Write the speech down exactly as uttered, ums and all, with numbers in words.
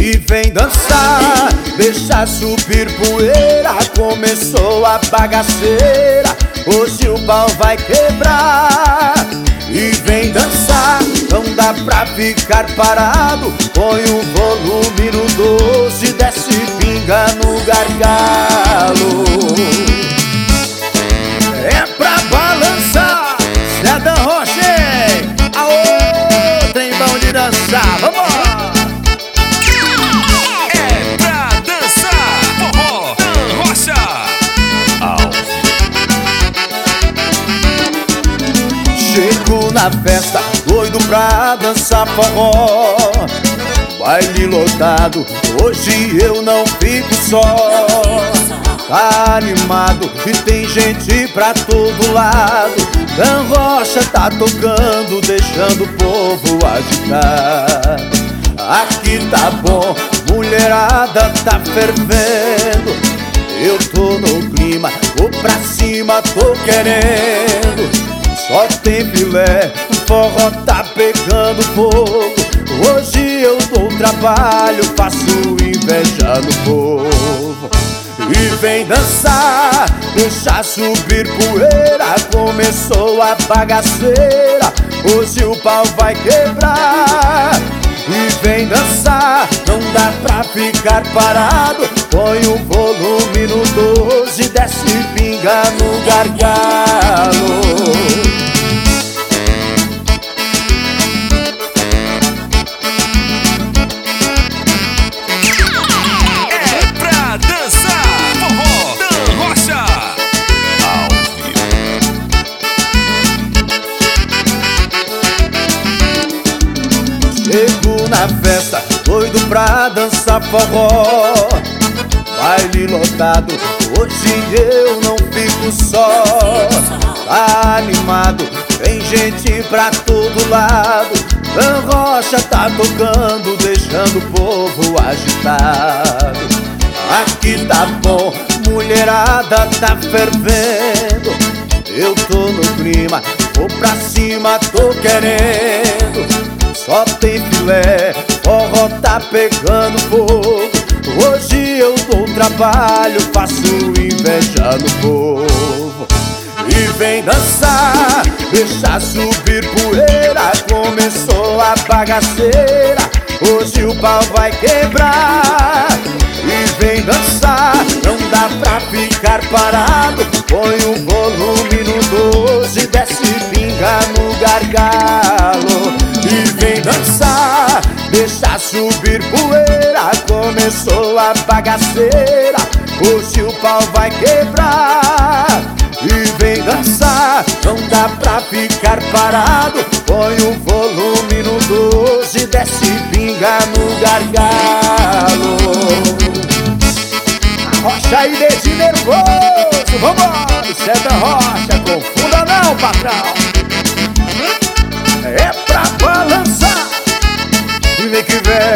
e vem dançar, deixa subir poeira. Começou a bagaceira, hoje o pau vai quebrar. E vem dançar, não dá pra ficar parado. Põe o volume no doze, desce pinga no gargalo. É pra balançar, Zé da Rocha. Aô, trem bom de dançar, vambora! É pra dançar, forró, Dan Rocha. Chego na festa, doido pra dançar forró. Baile lotado, hoje eu não fico só. Tá animado e tem gente pra todo lado. Dan Rocha tá tocando, deixando o povo agitar. Aqui tá bom, mulherada tá fervendo. Eu tô no clima, vou pra cima, tô querendo. Só tem filé, o forró tá pegando fogo. Hoje eu dou trabalho, faço inveja no povo. E vem dançar, deixa subir poeira. Começou a bagaceira, hoje o pau vai quebrar. E vem dançar, não dá pra ficar parado. Põe o volume no doze, desce pinga no gargalo. Chego na festa, doido pra dançar forró. Baile lotado, hoje eu não fico só. Tá animado, tem gente pra todo lado. Dan Rocha tá tocando, deixando o povo agitado. Aqui tá bom, mulherada tá fervendo. Eu tô no clima, vou pra cima, tô querendo. Só tem filé, forró tá pegando fogo. Hoje eu dou trabalho, faço inveja no povo. E vem dançar, deixa subir poeira. Começou a bagaceira, hoje o pau vai quebrar. E vem dançar, não dá pra ficar parado. Põe o volume no doze, desce pinga no gargalo. E vem dançar, deixa subir poeira. Começou a bagaceira, hoje o pau vai quebrar. E vem dançar, não dá pra ficar parado. Põe o volume no doze, desce pinga no gargalo. Rocha e dedinho nervoso, vambora! Isso é Dan Rocha, confunda não, patrão. É pra balançar, e vem que vem.